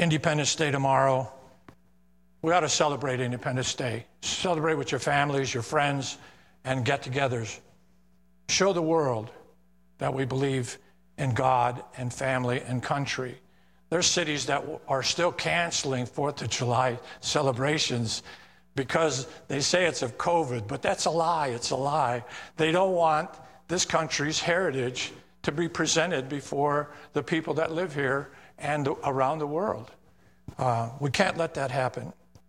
Independence Day tomorrow. We ought to celebrate Independence Day. Celebrate with your families, your friends, and get-togethers. Show the world that we believe in God and family and country. There's cities that are still canceling 4th of July celebrations because they say it's of COVID, but that's a lie. It's a lie. They don't want this country's heritage to be presented before the people that live here and around the world. We can't let that happen.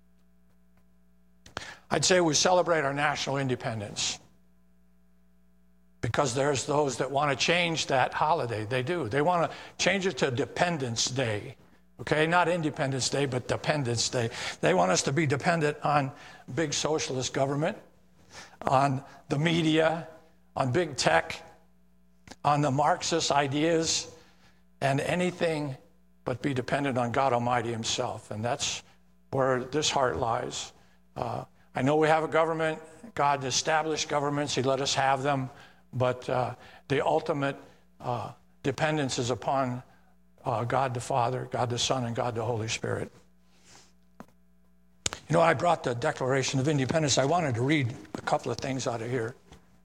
I'd say we celebrate our national independence because there's those that want to change that holiday. They do. They want to change it to Dependence Day. Okay, not Independence Day, but Dependence Day. They want us to be dependent on big socialist government, on the media, on big tech, on the Marxist ideas, and anything but be dependent on God Almighty himself. And that's where this heart lies. I know we have a government. God established governments. He let us have them. But the ultimate dependence is upon God the Father, God the Son, and God the Holy Spirit. You know, I brought the Declaration of Independence. I wanted to read a couple of things out of here.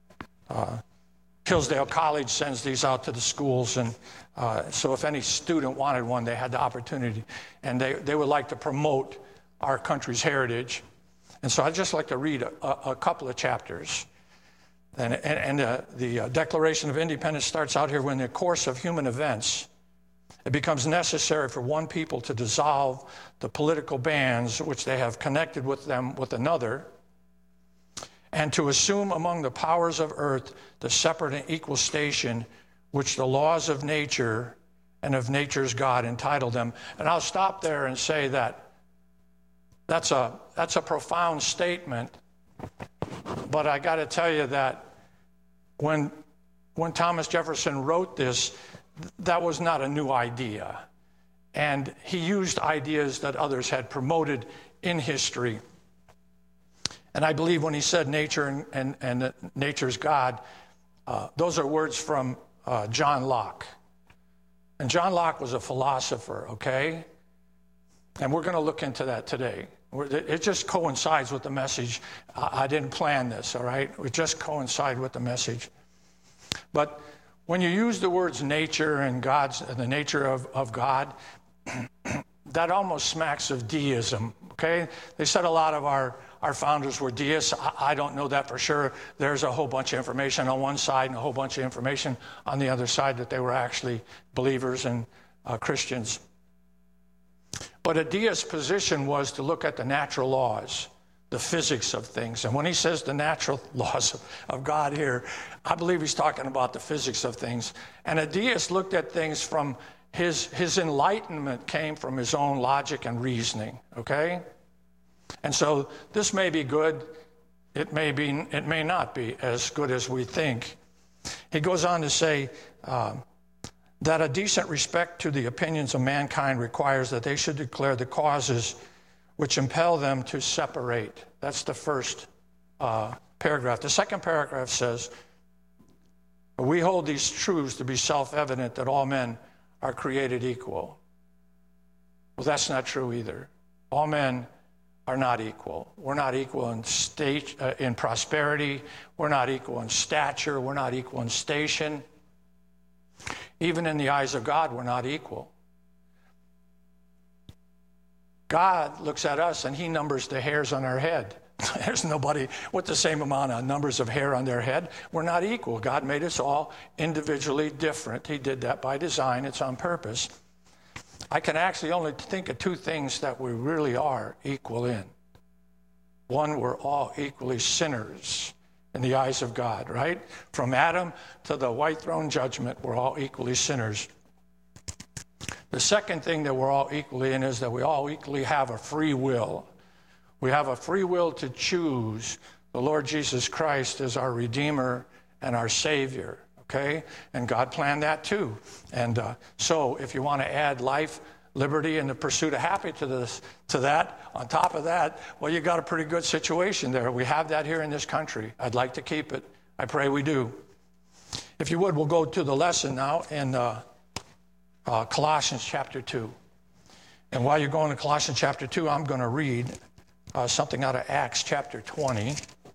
Hillsdale College sends these out to the schools, and so if any student wanted one, they had the opportunity. And they would like to promote our country's heritage. And so I'd just like to read a couple of chapters. And the Declaration of Independence starts out here: when in the course of human events, it becomes necessary for one people to dissolve the political bands which they have connected with them with another, and to assume among the powers of earth the separate and equal station which the laws of nature and of nature's God entitle them. And I'll stop there and say that that's a profound statement, but I got to tell you that when Thomas Jefferson wrote this, that was not a new idea. And he used ideas that others had promoted in history. And I believe when he said nature and nature's God, those are words from John Locke. And John Locke was a philosopher, okay? And we're going to look into that today. It just coincides with the message. I didn't plan this, all right? It just coincides with the message. But when you use the words nature and the nature of God, that almost smacks of deism, okay? They said a lot of our founders were deists. I don't know that for sure. There's a whole bunch of information on one side and a whole bunch of information on the other side that they were actually believers and Christians. But a deist position was to look at the natural laws, the physics of things. And when he says the natural laws of God here, I believe he's talking about the physics of things. And a deist looked at things from his enlightenment came from his own logic and reasoning, okay? And so this may be good. It may not be as good as we think. He goes on to say that a decent respect to the opinions of mankind requires that they should declare the causes which impel them to separate. That's the first paragraph. The second paragraph says, we hold these truths to be self-evident that all men are created equal. Well, that's not true either. All men are not equal. We're not equal in prosperity. We're not equal in stature. We're not equal in station. Even in the eyes of God, we're not equal. God looks at us and he numbers the hairs on our head. There's nobody with the same amount of numbers of hair on their head. We're not equal. God made us all individually different. He did that by design. It's on purpose. I can actually only think of two things that we really are equal in. One, we're all equally sinners in the eyes of God, right? From Adam to the white throne judgment, we're all equally sinners. The second thing that we're all equally in is that we all equally have a free will. We have a free will to choose the Lord Jesus Christ as our Redeemer and our Savior, okay? And God planned that too. And so if you want to add life, liberty, and the pursuit of happiness to that, on top of that, well, you got a pretty good situation there. We have that here in this country. I'd like to keep it. I pray we do. If you would, we'll go to the lesson now in Colossians chapter 2. And while you're going to Colossians chapter 2, I'm going to read something out of Acts chapter 20.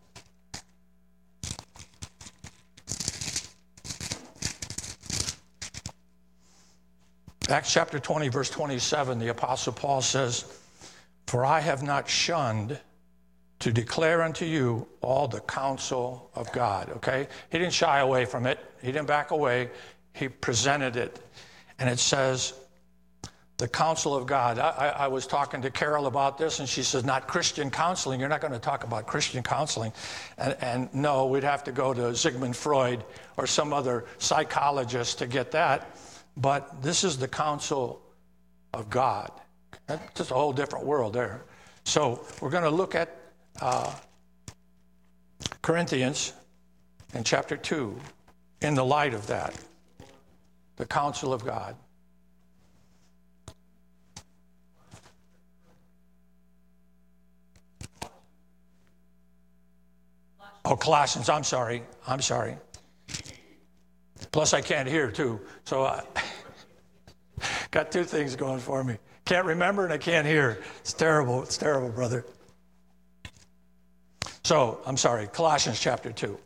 Acts chapter 20, verse 27, the Apostle Paul says, "For I have not shunned to declare unto you all the counsel of God." Okay? He didn't shy away from it. He didn't back away. He presented it. And it says, the counsel of God. I was talking to Carol about this, and she says, not Christian counseling. You're not going to talk about Christian counseling. And no, we'd have to go to Sigmund Freud or some other psychologist to get that. But this is the counsel of God. That's just a whole different world there. So we're going to look at Corinthians in chapter 2 in the light of that, the counsel of God. Oh, Colossians, I'm sorry. Plus, I can't hear, too. So I got two things going for me. Can't remember and I can't hear. It's terrible, brother. So, I'm sorry, Colossians chapter 2.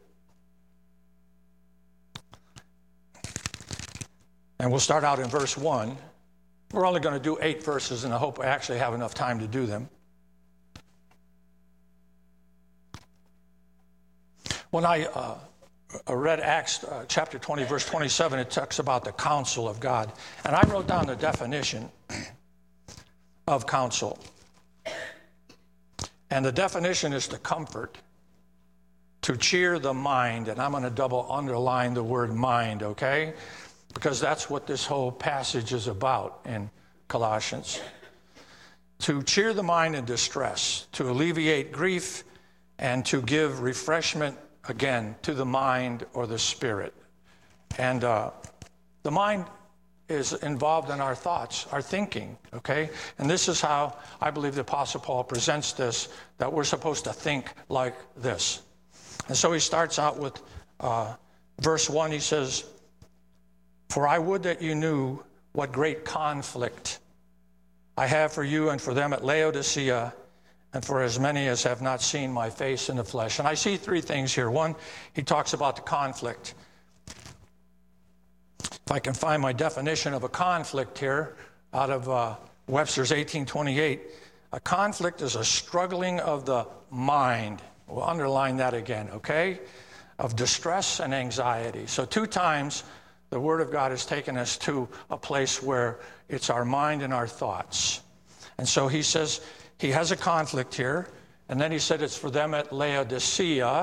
And we'll start out in verse 1. We're only going to do 8 verses, and I hope I actually have enough time to do them. When I read Acts chapter 20, verse 27, it talks about the counsel of God. And I wrote down the definition of counsel. And the definition is to comfort, to cheer the mind. And I'm going to double underline the word mind, okay? Because that's what this whole passage is about in Colossians. To cheer the mind in distress, to alleviate grief, and to give refreshment, again, to the mind or the spirit. And the mind is involved in our thoughts, our thinking, okay? And this is how I believe the Apostle Paul presents this, that we're supposed to think like this. And so he starts out with verse 1. He says, "For I would that you knew what great conflict I have for you and for them at Laodicea, and for as many as have not seen my face in the flesh." And I see 3 things here. One, he talks about the conflict. If I can find my definition of a conflict here out of Webster's 1828, a conflict is a struggling of the mind. We'll underline that again, okay? Of distress and anxiety. So 2 times the Word of God has taken us to a place where it's our mind and our thoughts. And so he says, he has a conflict here, and then he said it's for them at Laodicea,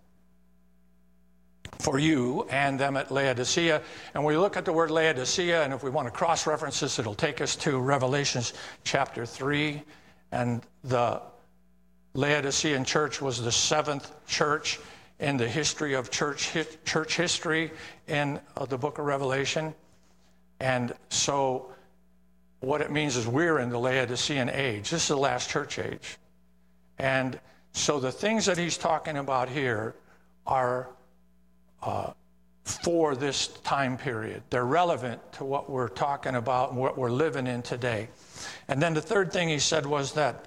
for you and them at Laodicea. And we look at the word Laodicea, and if we want to cross-reference this, it'll take us to Revelation chapter 3. And the Laodicean church was the 7th church in the history of church history in the book of Revelation. And so what it means is we're in the Laodicean age. This is the last church age. And so the things that he's talking about here are for this time period. They're relevant to what we're talking about and what we're living in today. And then the third thing he said was that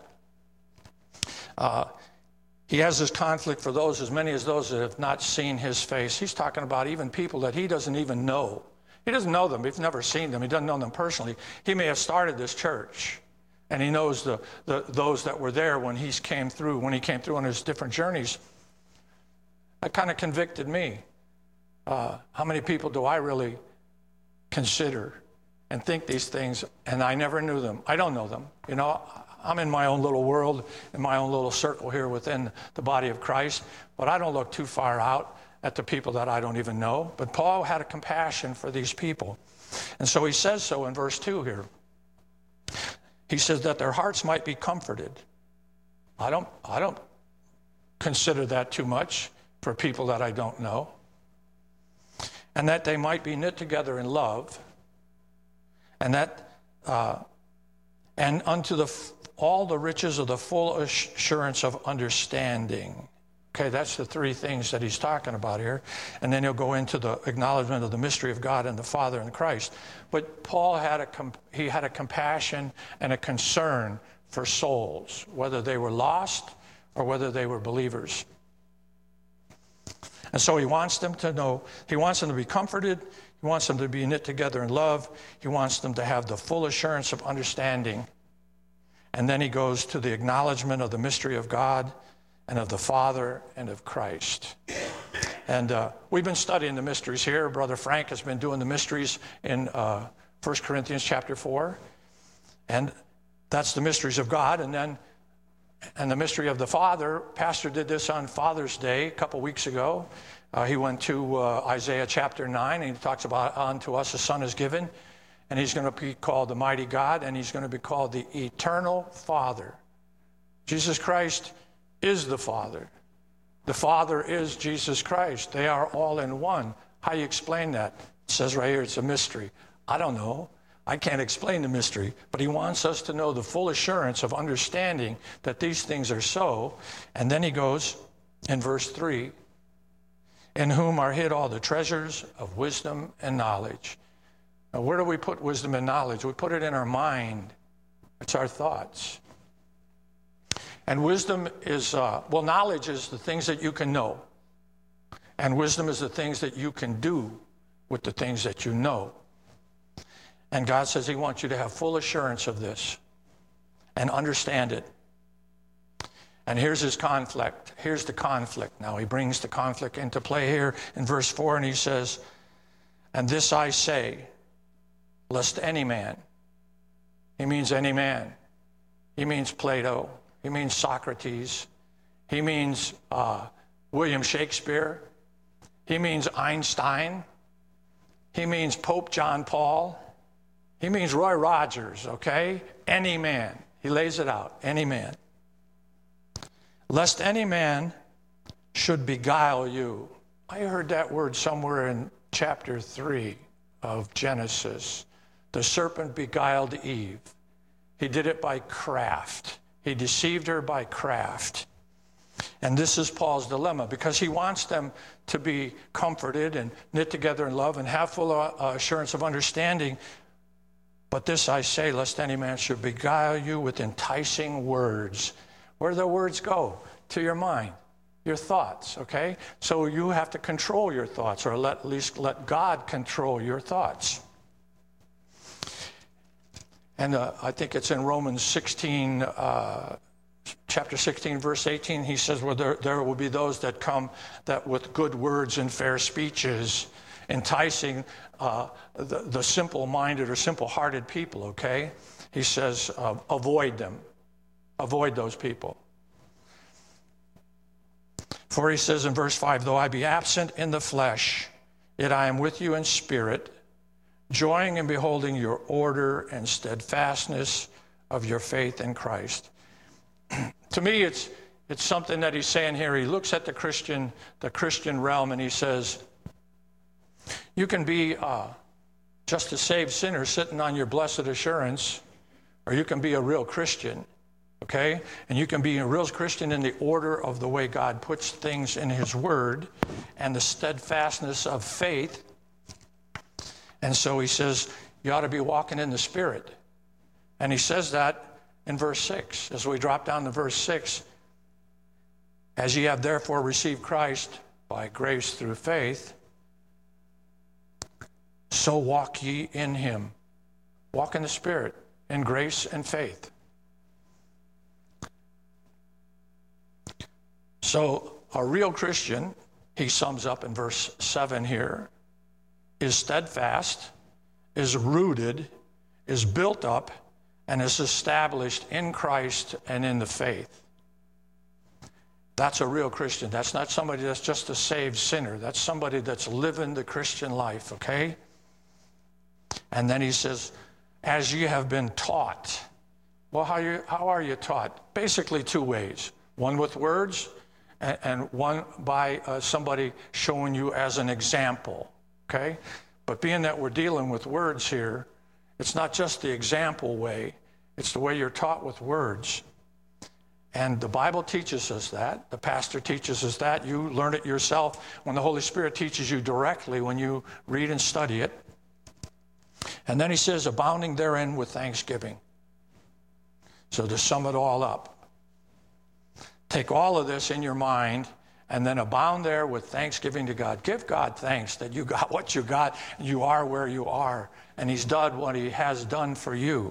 he has this conflict for those, as many as those that have not seen his face. He's talking about even people that he doesn't even know. He doesn't know them. He's never seen them. He doesn't know them personally. He may have started this church, and he knows those that were there when he came through on his different journeys. That kind of convicted me. How many people do I really consider and think these things, and I never knew them? I don't know them. You know, I'm in my own little world, in my own little circle here within the body of Christ, but I don't look too far out at the people that I don't even know. But Paul had a compassion for these people. And so he says so in verse 2 here. He says that their hearts might be comforted. I don't consider that too much for people that I don't know. And that they might be knit together in love, and that and unto all the riches of the full assurance of understanding. Okay, that's the three things that he's talking about here. And then he'll go into the acknowledgement of the mystery of God and the Father and Christ. But Paul had a compassion and a concern for souls, whether they were lost or whether they were believers. And so he wants them to know, he wants them to be comforted, he wants them to be knit together in love, he wants them to have the full assurance of understanding. And then he goes to the acknowledgement of the mystery of God and of the Father and of Christ. And we've been studying the mysteries here. Brother Frank has been doing the mysteries in 1 Corinthians chapter 4. And that's the mysteries of God. And the mystery of the Father. Pastor did this on Father's Day a couple weeks ago. He went to Isaiah chapter 9, and he talks about, unto us a son is given, and he's going to be called the mighty God, and he's going to be called the eternal Father. Jesus Christ is the Father. The Father is Jesus Christ. They are all in one. How do you explain that? It says right here, it's a mystery. I don't know. I can't explain the mystery, but he wants us to know the full assurance of understanding that these things are so. And then he goes in verse 3, in whom are hid all the treasures of wisdom and knowledge. Now, where do we put wisdom and knowledge? We put it in our mind. It's our thoughts. And wisdom is, knowledge is the things that you can know. And wisdom is the things that you can do with the things that you know. And God says he wants you to have full assurance of this and understand it. And here's his conflict. Here's the conflict. Now he brings the conflict into play here in verse 4, and he says, and this I say, lest any man. He means any man. He means Plato. He means Socrates. He means William Shakespeare. He means Einstein. He means Pope John Paul. He means Roy Rogers, okay? Any man. He lays it out. Any man. Lest any man should beguile you. I heard that word somewhere in chapter 3 of Genesis. The serpent beguiled Eve. He did it by craft. He deceived her by craft. And this is Paul's dilemma, because he wants them to be comforted and knit together in love and have full assurance of understanding. But this I say, lest any man should beguile you with enticing words. Where do the words go? To your mind, your thoughts, okay? So you have to control your thoughts, or at least let God control your thoughts. And I think it's in Romans 16, chapter 16, verse 18, he says, well, there will be those that come that with good words and fair speeches, enticing the simple-minded or simple-hearted people, okay? He says, avoid them. Avoid those people. For he says in verse 5, though I be absent in the flesh, yet I am with you in spirit, joying in beholding your order and steadfastness of your faith in Christ. To me, it's something that he's saying here. He looks at the Christian realm, and he says, you can be just a saved sinner sitting on your blessed assurance, or you can be a real Christian, okay? And you can be a real Christian in the order of the way God puts things in his word and the steadfastness of faith. And so he says, you ought to be walking in the Spirit. And he says that in verse 6. As we drop down to verse 6, as ye have therefore received Christ by grace through faith, so walk ye in him. Walk in the Spirit, in grace and faith. So a real Christian, he sums up in verse 7 here, is steadfast, is rooted, is built up, and is established in Christ and in the faith. That's a real Christian. That's not somebody that's just a saved sinner. That's somebody that's living the Christian life, okay? And then he says, as you have been taught. Well, how are you taught? Basically two ways. One with words, and one by somebody showing you as an example, okay? But being that we're dealing with words here, it's not just the example way, it's the way you're taught with words. And the Bible teaches us that. The pastor teaches us that. You learn it yourself when the Holy Spirit teaches you directly when you read and study it. And then he says, abounding therein with thanksgiving. So to sum it all up, take all of this in your mind and then abound there with thanksgiving to God. Give God thanks that you got what you got, and you are where you are, and he's done what he has done for you.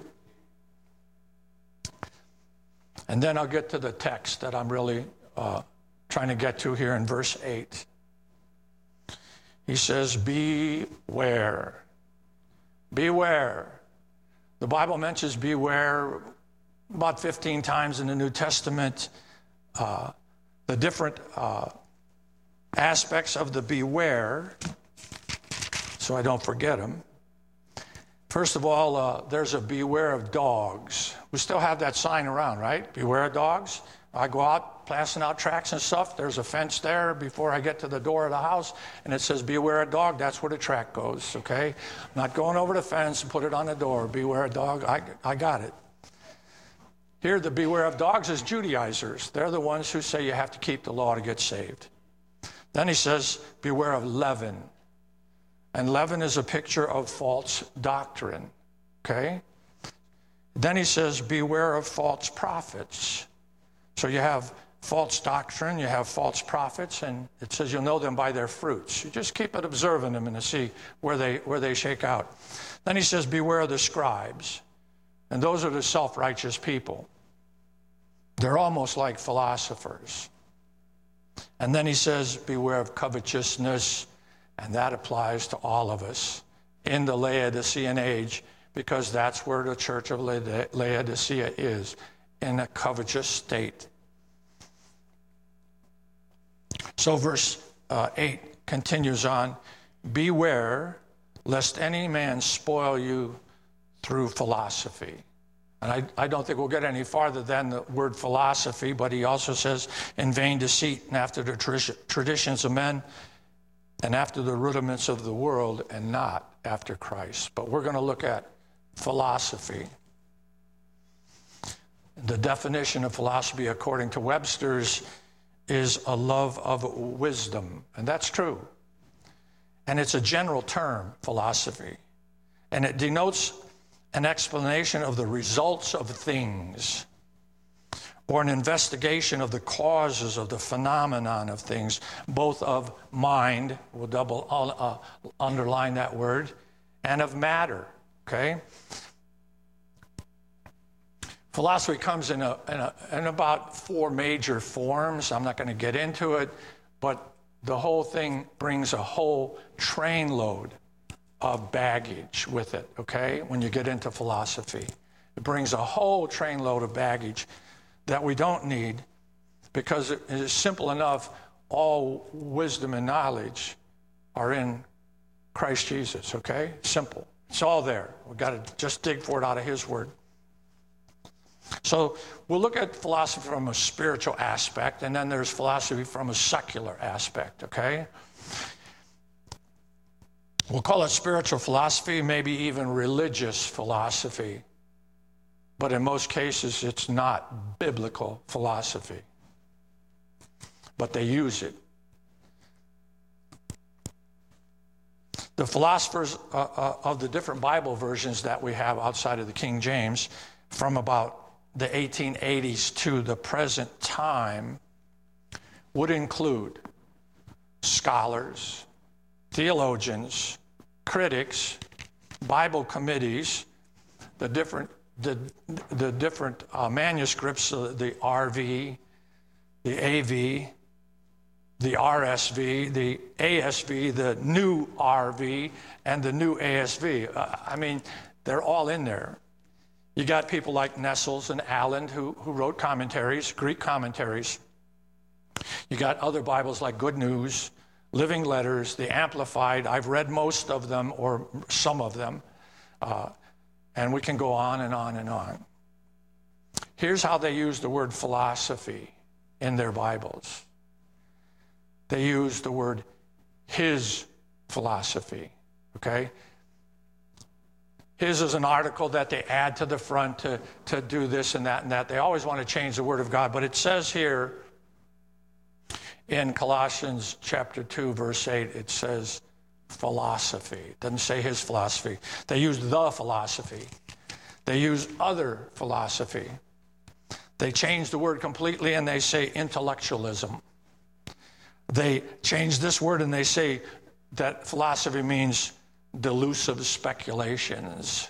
And then I'll get to the text that I'm really trying to get to here in verse 8. He says, beware. Beware. The Bible mentions beware about 15 times in the New Testament. The different aspects of the beware, so I don't forget them. First of all, there's a beware of dogs. We still have that sign around, right? Beware of dogs. I go out passing out tracts and stuff. There's a fence there before I get to the door of the house, and it says, beware of dog. That's where the tract goes, okay? I'm not going over the fence and put it on the door. Beware of dog. I got it. Here, the beware of dogs is Judaizers. They're the ones who say you have to keep the law to get saved. Then he says, beware of leaven. And leaven is a picture of false doctrine, okay? Then he says, beware of false prophets. So you have false doctrine, you have false prophets, and it says you'll know them by their fruits. You just keep observing them and to see where they shake out. Then he says, beware of the scribes. And those are the self-righteous people. They're almost like philosophers. And then he says, beware of covetousness. And that applies to all of us in the Laodicean age, because that's where the church of Laodicea is, in a covetous state. So verse 8 continues on, beware lest any man spoil you through philosophy. And I don't think we'll get any farther than the word philosophy, but he also says, in vain deceit, and after the traditions of men, and after the rudiments of the world, and not after Christ. But we're going to look at philosophy. The definition of philosophy, according to Webster's, is a love of wisdom. And that's true. And it's a general term, philosophy. And it denotes an explanation of the results of things, or an investigation of the causes of the phenomenon of things, both of mind, we'll double underline that word, and of matter, okay? Philosophy comes in about 4 major forms. I'm not going to get into it, but the whole thing brings a whole trainload of baggage with it, okay, when you get into philosophy. It brings a whole trainload of baggage that we don't need, because it is simple enough. All wisdom and knowledge are in Christ Jesus, okay? Simple. It's all there. We've got to just dig for it out of his word. So we'll look at philosophy from a spiritual aspect, and then there's philosophy from a secular aspect, okay? We'll call it spiritual philosophy, maybe even religious philosophy. But in most cases, it's not biblical philosophy. But they use it. The philosophers of the different Bible versions that we have outside of the King James, from about the 1880s to the present time, would include scholars, theologians, critics, Bible committees, the different manuscripts, the RV, the AV, the RSV, the ASV, the new RV, and the new ASV. I mean, they're all in there. You got people like Nessels and Allen who wrote commentaries, Greek commentaries. You got other Bibles like Good News, Living Letters, the Amplified. I've read most of them, or some of them. And we can go on and on and on. Here's how they use the word philosophy in their Bibles. They use the word his philosophy, okay? His is an article that they add to the front to do this and that and that. They always want to change the Word of God. But it says here in Colossians chapter 2, verse 8, it says philosophy. It doesn't say his philosophy. They use the philosophy. They use other philosophy. They change the word completely and they say intellectualism. They change this word and they say that philosophy means delusive speculations.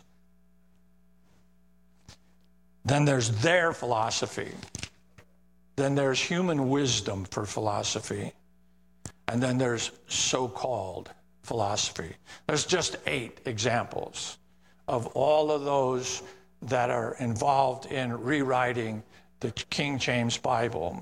Then there's their philosophy. Then there's human wisdom for philosophy. And then there's so-called philosophy. There's just 8 examples of all of those that are involved in rewriting the King James Bible.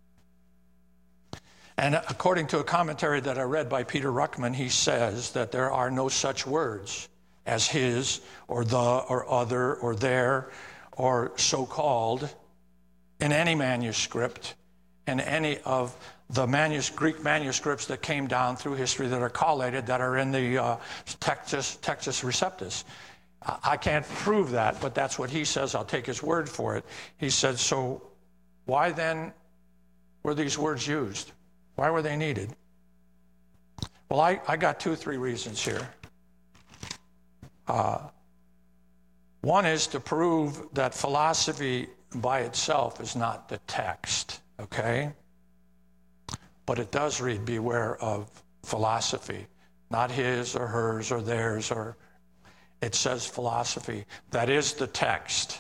And according to a commentary that I read by Peter Ruckman, he says that there are no such words as his or the or other or their or so-called in any manuscript, in any of the Greek manuscripts that came down through history that are collated, that are in the Textus Receptus. I can't prove that, but that's what he says. I'll take his word for it. He said, so why then were these words used? Why were they needed? Well, I got 2 or 3 reasons here. One is to prove that philosophy by itself is not the text, okay? But it does read, beware of philosophy, not his or hers or theirs, or it says philosophy. That is the text.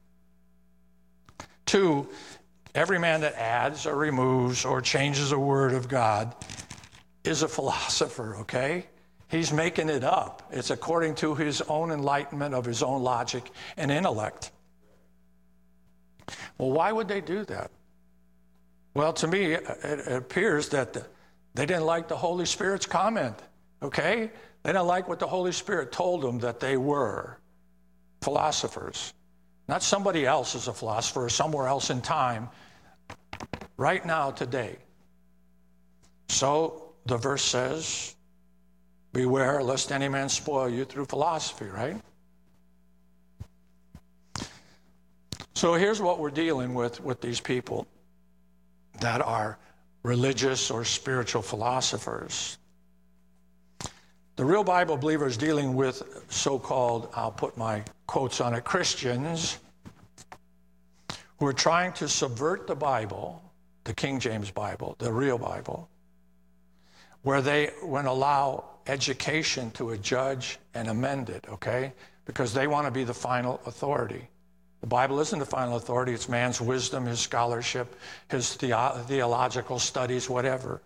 2, every man that adds or removes or changes a word of God is a philosopher, okay? He's making it up. It's according to his own enlightenment of his own logic and intellect. Well, why would they do that? Well, to me, it appears that they didn't like the Holy Spirit's comment, okay? They didn't like what the Holy Spirit told them that they were philosophers. Not somebody else is a philosopher or somewhere else in time, right now, today. So the verse says, beware lest any man spoil you through philosophy, right? So here's what we're dealing with these people that are religious or spiritual philosophers. The real Bible believer is dealing with so-called, I'll put my quotes on it, Christians who are trying to subvert the Bible, the King James Bible, the real Bible, where they would allow education to a judge and amend it, okay? Because they want to be the final authority. The Bible isn't the final authority. It's man's wisdom, his scholarship, his theological studies, whatever.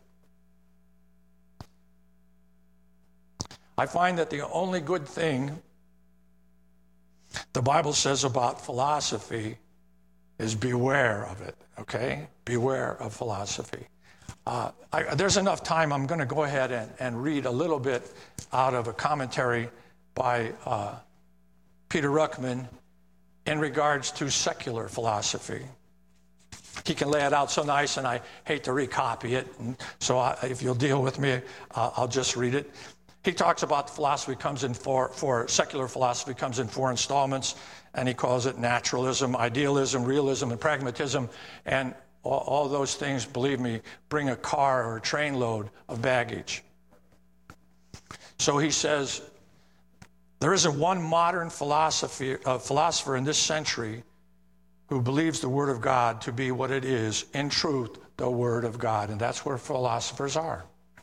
I find that the only good thing the Bible says about philosophy is beware of it, okay? Beware of philosophy. There's enough time. I'm going to go ahead and read a little bit out of a commentary by Peter Ruckman in regards to secular philosophy. He can lay it out so nice, and I hate to recopy it. And so if you'll deal with me, I'll just read it. He talks about philosophy comes in for secular philosophy comes in 4 installments, and he calls it naturalism, idealism, realism, and pragmatism. And all those things, believe me, bring a car or a train load of baggage. So he says, there isn't one modern philosopher in this century who believes the Word of God to be what it is, in truth, the Word of God. And that's where philosophers are.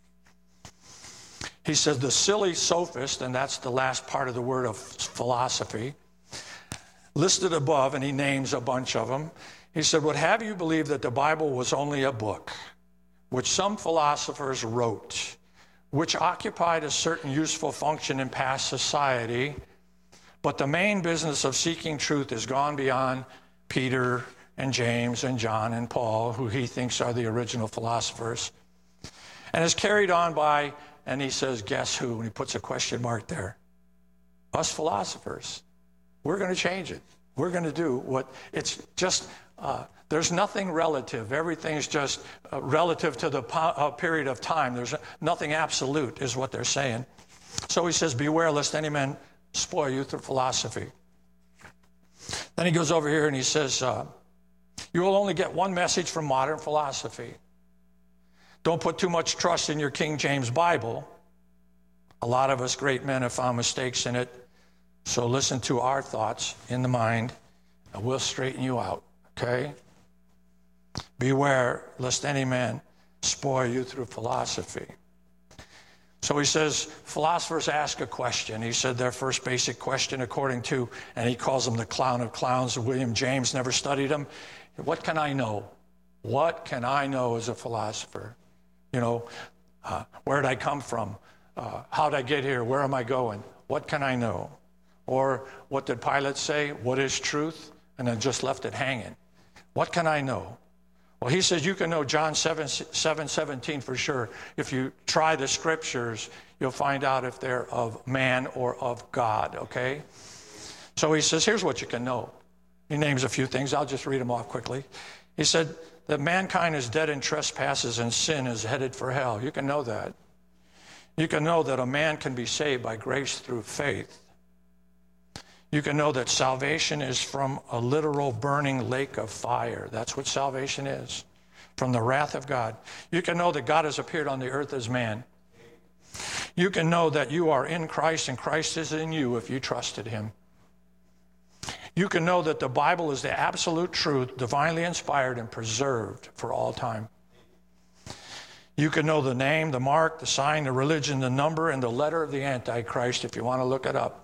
He says, the silly sophist, and that's the last part of the word of philosophy, listed above, and he names a bunch of them. He said, would have you believe that the Bible was only a book, which some philosophers wrote, which occupied a certain useful function in past society, but the main business of seeking truth has gone beyond Peter and James and John and Paul, who he thinks are the original philosophers, and is carried on by, and he says, guess who? And he puts a question mark there. Us philosophers. We're going to change it. We're going to do what it's just, there's nothing relative. Everything's just relative to the period of time. There's nothing absolute is what they're saying. So he says, beware lest any man spoil you through philosophy. Then he goes over here and he says, you will only get one message from modern philosophy. Don't put too much trust in your King James Bible. A lot of us great men have found mistakes in it. So listen to our thoughts in the mind, and we'll straighten you out, okay? Beware lest any man spoil you through philosophy. So he says, philosophers ask a question. He said their first basic question according to, and he calls him the clown of clowns. William James never studied him. What can I know? What can I know as a philosopher? You know, where did I come from? How did I get here? Where am I going? What can I know? Or what did Pilate say? What is truth? And then just left it hanging. What can I know? Well, he says you can know John 7:17 for sure. If you try the scriptures, you'll find out if they're of man or of God, okay? So he says, here's what you can know. He names a few things. I'll just read them off quickly. He said that mankind is dead in trespasses and sin is headed for hell. You can know that. You can know that a man can be saved by grace through faith. You can know that salvation is from a literal burning lake of fire. That's what salvation is, from the wrath of God. You can know that God has appeared on the earth as man. You can know that you are in Christ and Christ is in you if you trusted him. You can know that the Bible is the absolute truth, divinely inspired and preserved for all time. You can know the name, the mark, the sign, the religion, the number, and the letter of the Antichrist if you want to look it up.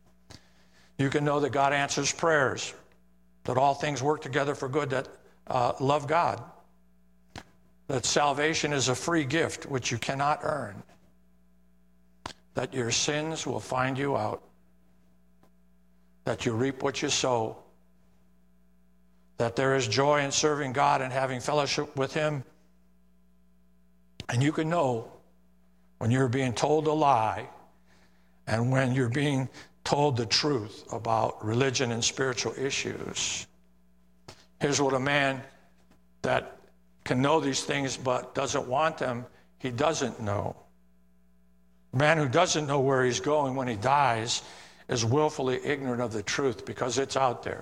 You can know that God answers prayers, that all things work together for good that love God, that salvation is a free gift which you cannot earn, that your sins will find you out, that you reap what you sow, that there is joy in serving God and having fellowship with him. And you can know when you're being told a lie and when you're being told the truth about religion and spiritual issues. Here's what a man that can know these things but doesn't want them, he doesn't know. A man who doesn't know where he's going when he dies is willfully ignorant of the truth because it's out there.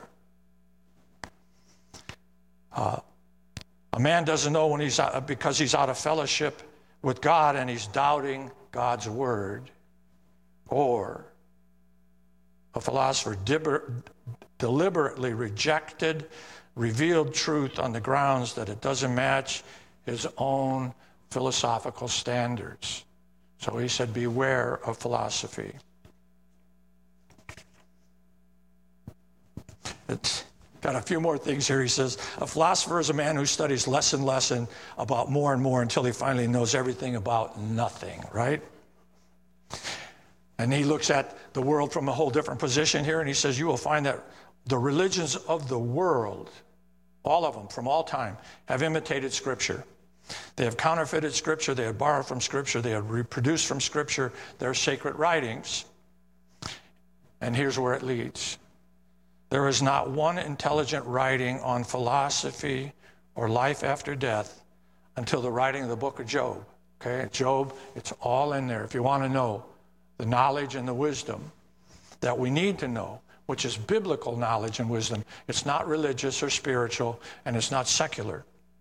A man doesn't know when he's out, because he's out of fellowship with God and he's doubting God's word. Or a philosopher deliberately rejected revealed truth on the grounds that it doesn't match his own philosophical standards. So he said, beware of philosophy. It's got a few more things here. He says, a philosopher is a man who studies less and less and about more and more until he finally knows everything about nothing, right? And he looks at the world from a whole different position here, and he says, you will find that the religions of the world, all of them, from all time, have imitated Scripture. They have counterfeited Scripture. They have borrowed from Scripture. They have reproduced from Scripture their sacred writings. And here's where it leads. There is not one intelligent writing on philosophy or life after death until the writing of the book of Job. Okay, Job, it's all in there. If you want to know the knowledge and the wisdom that we need to know, which is biblical knowledge and wisdom. It's not religious or spiritual, and it's not secular.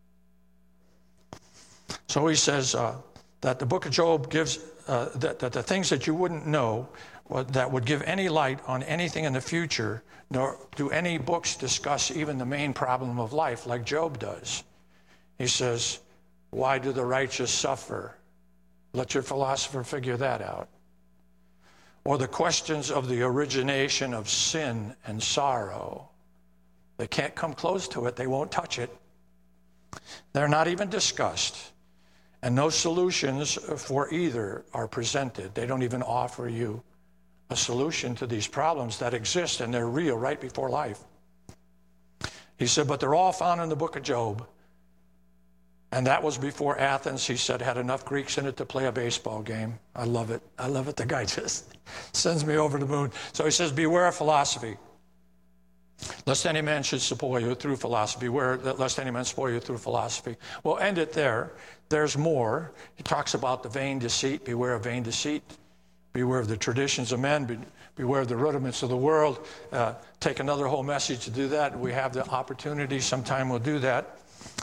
So he says that the book of Job gives, that the things that you wouldn't know that would give any light on anything in the future, nor do any books discuss even the main problem of life like Job does. He says, why do the righteous suffer? Let your philosopher figure that out. Or the questions of the origination of sin and sorrow. They can't come close to it. They won't touch it. They're not even discussed. And no solutions for either are presented. They don't even offer you a solution to these problems that exist, and they're real right before life. He said, but they're all found in the book of Job. And that was before Athens, he said, had enough Greeks in it to play a baseball game. I love it. I love it. The guy just sends me over the moon. So he says, beware of philosophy, lest any man should spoil you through philosophy. Beware lest any man spoil you through philosophy. We'll end it there. There's more. He talks about the vain deceit. Beware of vain deceit. beware of the traditions of men, beware of the rudiments of the world. Take another whole message to do that. We have the opportunity. Sometime we'll do that.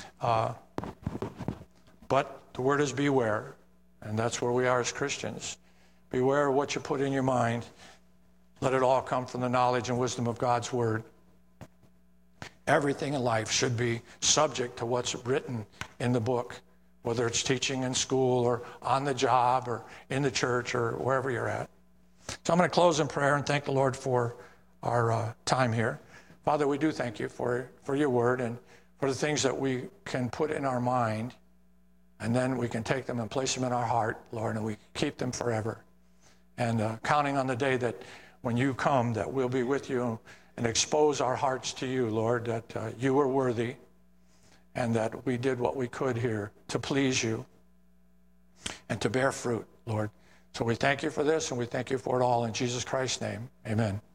But the word is beware, and that's where we are as Christians. Beware of what you put in your mind. Let it all come from the knowledge and wisdom of God's word. Everything in life should be subject to what's written in the book, whether it's teaching in school or on the job or in the church or wherever you're at. So I'm going to close in prayer and thank the Lord for our time here. Father, we do thank you for your word and for the things that we can put in our mind, and then we can take them and place them in our heart, Lord, and we keep them forever. And counting on the day that when you come, that we'll be with you and expose our hearts to you, Lord, that you are worthy and that we did what we could here to please you and to bear fruit, Lord. So we thank you for this, and we thank you for it all in Jesus Christ's name. Amen.